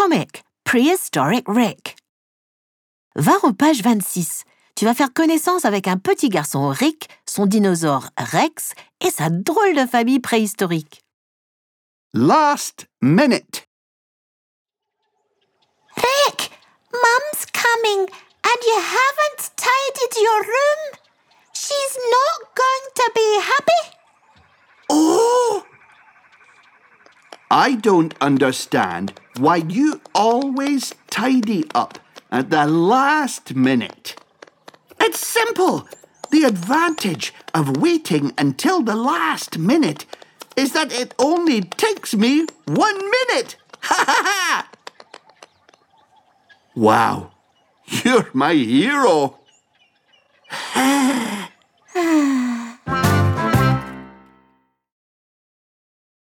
comic, Prehistoric Rick. Va en page 26. Tu vas faire connaissance avec un petit garçon Rick, son dinosaure Rex et sa drôle de famille préhistorique. Last minute. Rick, Mum's coming and you haven't tidied your room. She's not going to be happy. Oh! I don't understand why you always tidy up at the last minute. It's simple. The advantage of waiting until the last minute is that it only takes me 1 minute. Ha ha ha! Wow, you're my hero.